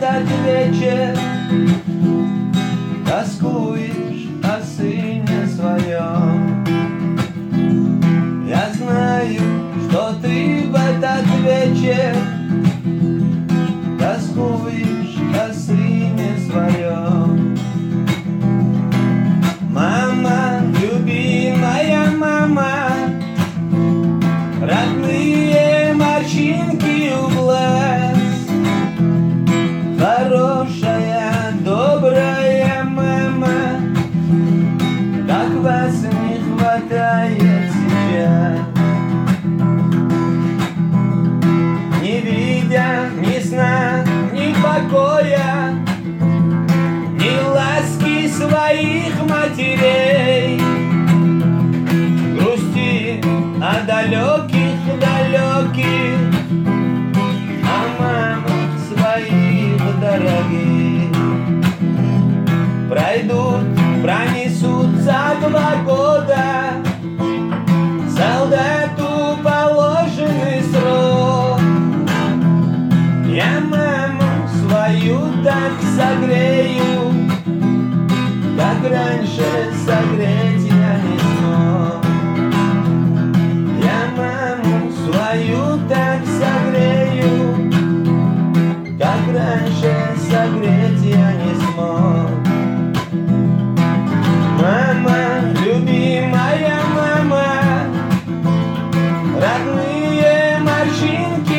этот вечер тоскуешь о сыне своем. Я знаю, что ты в этот вечер тоскуешь о сыне своем. Мама, любимая мама, родные морщинки у глаз, хорошая, добрая мама, как вас не хватает сейчас. Не видя ни сна, ни покоя, ни ласки своих матерей, грусти о далеких, о мамах своих дорогих. Пройдут, пронесутся 2 года, солдату положенный срок. Я маму свою так согрею, как раньше согреть я не смог. Я маму свою так согрею, как раньше согреть я не смог. Мама, любимая мама, родные морщинки